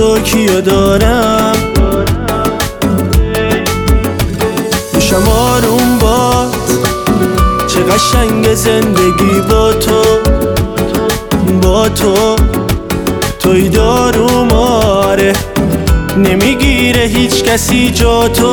تو کیو دارم، میشم آروم باد، چه قشنگ زندگی با تو، با تو. توی داروم آره، نمیگیره هیچ کسی جا تو.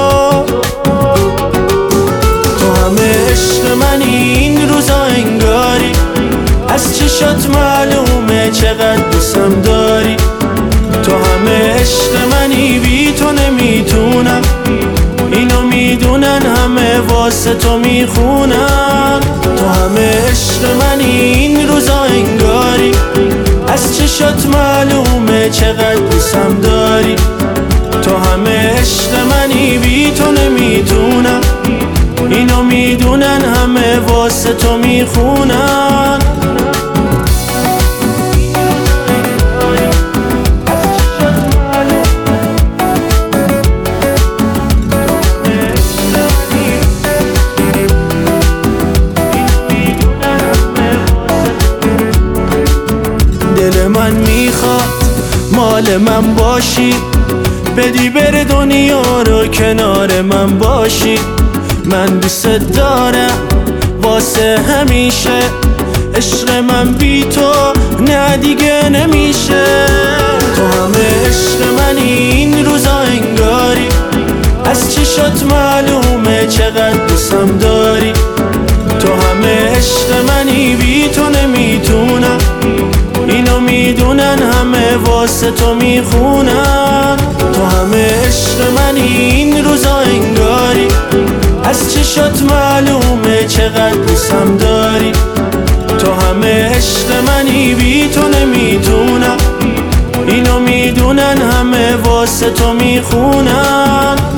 تو همه عشق منی این روزا انگاری، از چشات معلومه چقدر دوستم داری. تو همه عشق منی بی تو نمیتونم، اینو میدونن همه واسه تو میخونن. تو همه عشق منی این روزا انگاری، از چشات معلومه چقدر دوستم داری. تو همه عشق منی بی تو نمیتونم، اینو میدونن همه واسه تو میخونن. دل من میخواد مال من باشی، بدی بره دنیا رو کنار من باشی. من دوست دارم واسه همیشه، عشق من بی تو نه دیگه نمیشه. تو همه عشق منی این روزا انگاری، از چشات معلومه چقدر دوستم داری. تو همه عشق منی بی تو نمیتونم، اینو میدونن همه واسه تو میخونن. تو همه عشق منی این روزا انگاری، از چشات معلومه چقدر دوستم داری. تو همه عشق منی بی تو نمیتونم، اینو میدونن همه واسه تو میخونن.